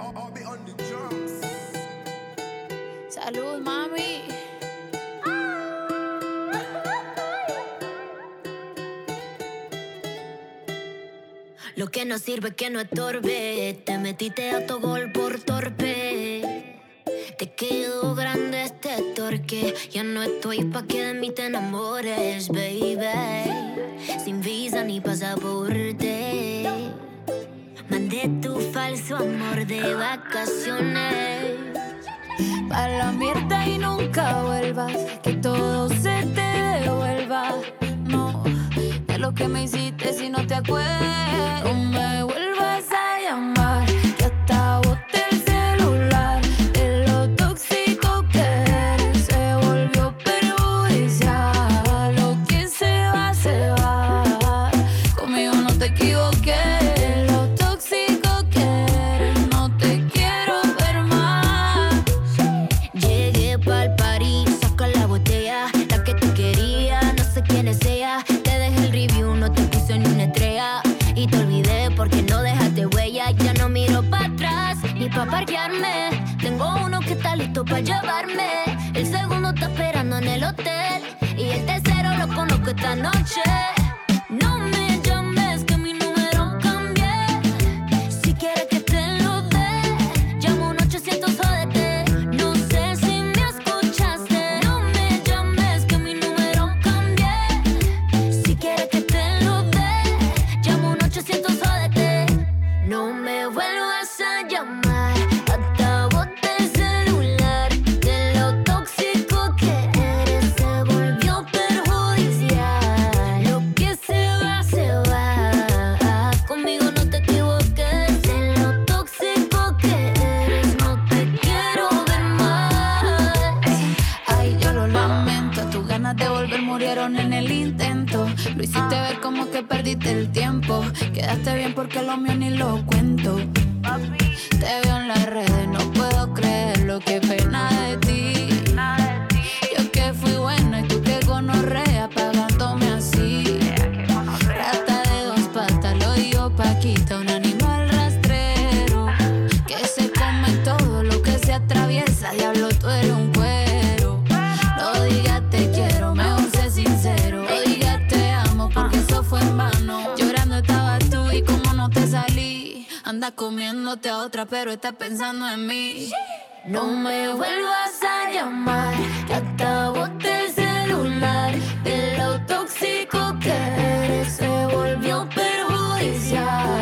Salud, mami. Lo que no sirve que no estorbe. Te metiste a tu gol por torpe. Te quedó grande este torque. Ya no estoy pa' que de mí te enamores, baby. Sin visa ni pasaporte. Mandé tu falso amor de vacaciones. Pa' la mierda y nunca vuelvas. Que todo se te devuelva. No, de lo que me hiciste si no te acuerdas. No me vuelvas a llamar, que hasta boté el celular. De lo tóxico que eres se volvió perjudicial. Lo que se va, conmigo no te equivoqué. Lo tóxico que eres, no te quiero ver más. Llegué pa'l party, saca la botella. La que te quería, no sé quién es ella. Te dejé el review, no te puse ni una estrella. Y te olvidé porque no dejaste huella. Ya no miro para atrás, ni pa' parquearme. Tengo uno que está listo pa' llevarme. El segundo está esperando en el hotel. Y el tercero lo conozco esta noche. No me llames que mi número cambié. Si quieres que te lo dé, llamo un 800 jódete. No sé si me escuchaste. No me llames que mi número cambié. Si quieres que te lo dé, llamo un 800 jódete. No me vuelvas a llamar, hasta boté el celular. De lo tóxico que eres se volvió perjudicial. Lo que se va, conmigo no te equivoques. De lo tóxico que eres, no te quiero ver más. Ay, yo lo lamento. Tus ganas de volver murieron en el intento. Lo hiciste ver como que perdiste el tiempo. Quedaste bien porque lo mío ni lo cuento. Te veo en las redes, no puedo creerlo. Qué pena de ti. Yo que fui buena y tú que gonorrea pagándome así. Rata de dos patas, lo digo Paquita, un animal rastrero que se come todo lo que se atraviesa. Diablo, tú eres un cuero. No digas te quiero, mejor sé sincero. No digas te amo porque eso fue en vano. Llorando estabas tú y como no te salí. Anda comiéndote a otra pero estás pensando en mí. No me vuelvas a llamar, que hasta boté el celular. De lo tóxico que eres se volvió perjudicial.